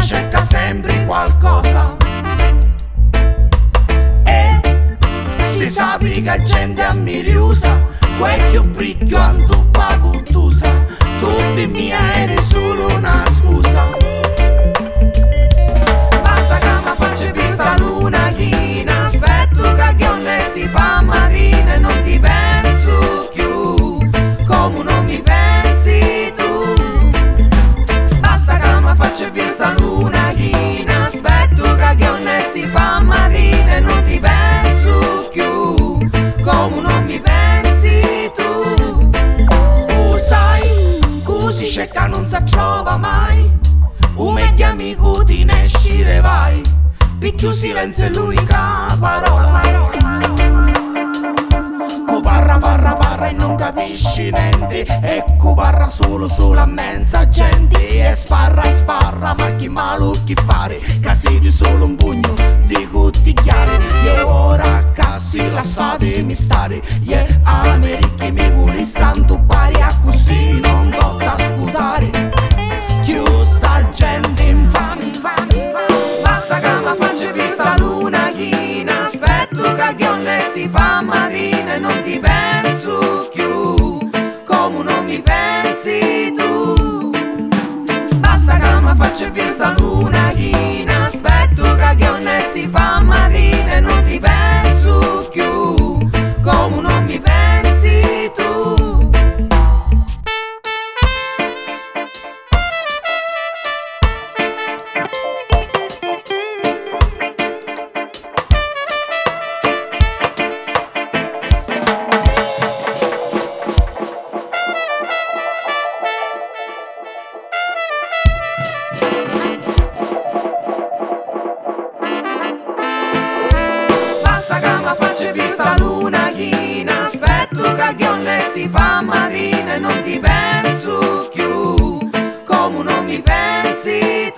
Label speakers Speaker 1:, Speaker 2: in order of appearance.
Speaker 1: cerca sempre qualcosa. E si sapi che gente a mi riusa, quel bricchio antuppa puttusa, tu per mia eri solo una scusa. Basta che mi faccia vista luna china, aspetto che non si fa marina e non ti penso più, come non mi pensi tu. Basta che mi faccia vista luna china, aspetto che non si fa marina e non ti penso più, come non mi pensi tu. Sai, così c'è che non si trova mai, un meglio amico ti ne uscire vai, picchio silenzio è l'unica parola. Cu parra parra parra e non capisci niente, e cu parra solo solo a mensa gente, e sparra sparra ma chi malo chi fare, che siete solo un pugno di cottigliare. Io ora cassi lasciatemi stare, e America mi vuole santo pari, a così non posso ascoltare sta gente infame. Basta che mi faccia vista luna china, aspetto che non si fa marina e non ti penso più, come non mi pensi tu. Basta che mi faccia vista luna china, aspetto che non si fa marina e non ti penso più, come non mi pensi tu. Basta che mi faccia vista luna china, aspetto che non si fa marina e non ti penso più, come non mi pensi